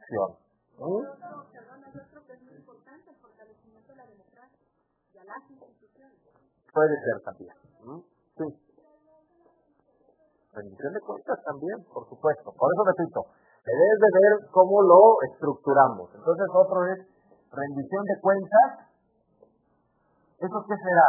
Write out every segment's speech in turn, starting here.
excepción. Perdón, hay otro que es muy importante, el fortalecimiento de la democracia y a las instituciones. Puede ser también. Sí. Rendición de cuentas también, por supuesto. Por eso repito, se debe de ver cómo lo estructuramos. Entonces otro es rendición de cuentas. ¿Eso qué será?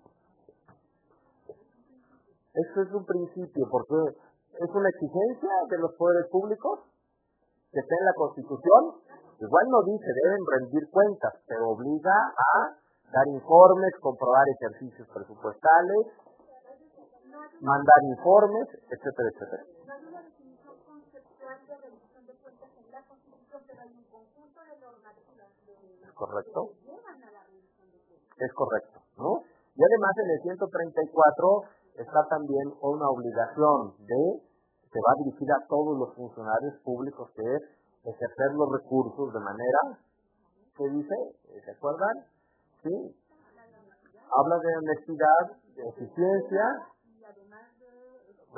Eso es un principio, porque es una exigencia de los poderes públicos que está en la Constitución. Igual no dice deben rendir cuentas, pero obliga a dar informes, comprobar ejercicios presupuestales, mandar informes, etcétera, etcétera. No hay una definición conceptual de rendición de cuentas en la Constitución, pero hay un conjunto de normativas ¿Es correcto? que llevan a la rendición de cuentas. Es correcto, ¿no? Y además en el 134 está también una obligación que va dirigida a todos los funcionarios públicos, que es ejercer los recursos de manera, ¿qué dice? ¿Se acuerdan? Sí. Habla de honestidad, de eficiencia, Y además de esta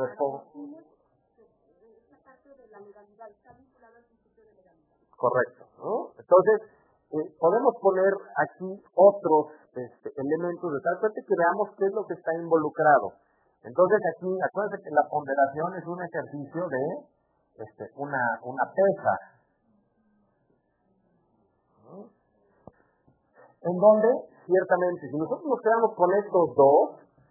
parte de la legalidad, está vinculada al principio de legalidad. Correcto, ¿no? Entonces, podemos poner aquí otros elementos de tal suerte que veamos qué es lo que está involucrado. Entonces aquí, acuérdense que la ponderación es un ejercicio de una pesa. ¿No? En donde, ciertamente, si nosotros nos quedamos con estos dos,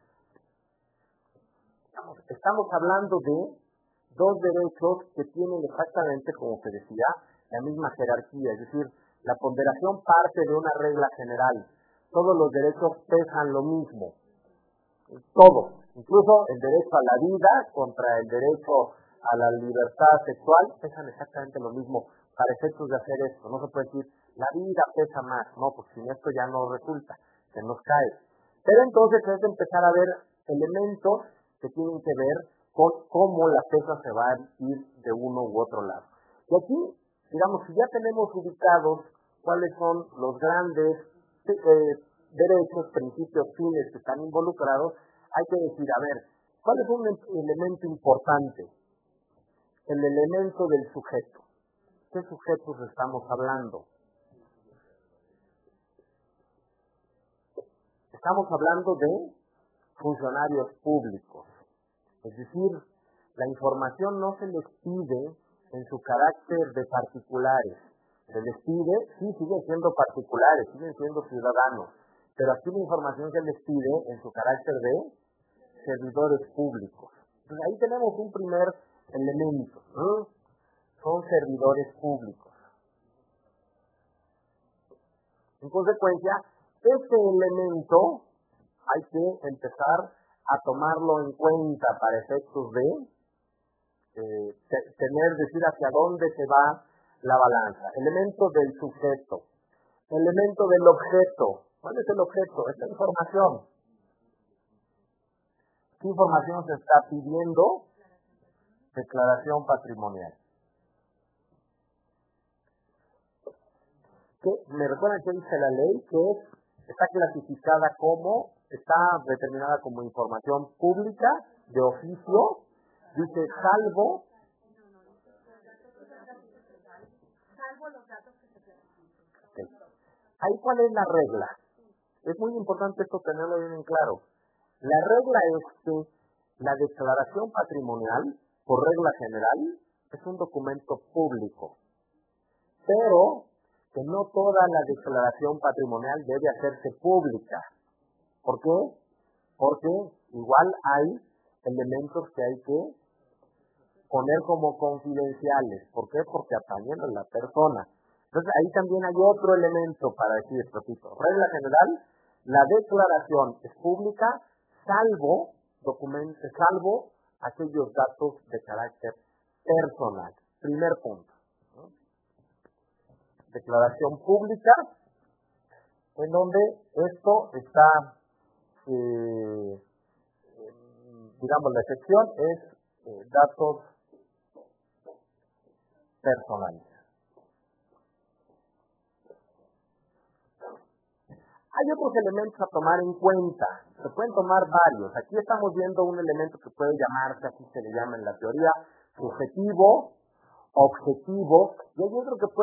estamos hablando de dos derechos que tienen exactamente, como se decía, la misma jerarquía, es decir, la ponderación parte de una regla general. Todos los derechos pesan lo mismo. Todos. Incluso el derecho a la vida contra el derecho a la libertad sexual pesan exactamente lo mismo para efectos de hacer esto. No se puede decir, la vida pesa más. No, porque sin esto ya no resulta, se nos cae. Pero entonces es de empezar a ver elementos que tienen que ver con cómo la pesa se va a ir de uno u otro lado. Y aquí, digamos, si ya tenemos ubicados cuáles son los grandes derechos, principios, fines que están involucrados, hay que decir, a ver, ¿cuál es un elemento importante? El elemento del sujeto. ¿Qué sujetos estamos hablando? Estamos hablando de funcionarios públicos. Es decir, la información no se les pide en su carácter de particulares. Se les pide, sí, siguen siendo particulares, siguen siendo ciudadanos, pero aquí la información se les pide en su carácter de servidores públicos. Entonces ahí tenemos un primer elemento, ¿no? Son servidores públicos. En consecuencia, este elemento hay que empezar a tomarlo en cuenta para efectos de decir hacia dónde se va la balanza. Elemento del sujeto, elemento del objeto. ¿Cuál es el objeto? Esta información. ¿Qué información se está pidiendo? Declaración patrimonial. ¿Me recuerdan qué dice la ley? Que está clasificada como, está determinada como información pública de oficio, dice salvo los datos que se clasifican. Okay. Ahí, ¿cuál es la regla? Es muy importante esto tenerlo bien en claro. La regla es que la declaración patrimonial, por regla general, es un documento público, pero que no toda la declaración patrimonial debe hacerse pública. ¿Por qué? Porque igual hay elementos que hay que poner como confidenciales. ¿Por qué? Porque atañen a la persona. Entonces ahí también hay otro elemento para decir, repito, regla general, la declaración es pública, salvo aquellos datos de carácter personal. Primer punto. Declaración pública, en donde esto está, digamos, la excepción es datos personales. Hay otros elementos a tomar en cuenta, se pueden tomar varios. Aquí estamos viendo un elemento que puede llamarse, así se le llama en la teoría, subjetivo, objetivo, y hay otro que puede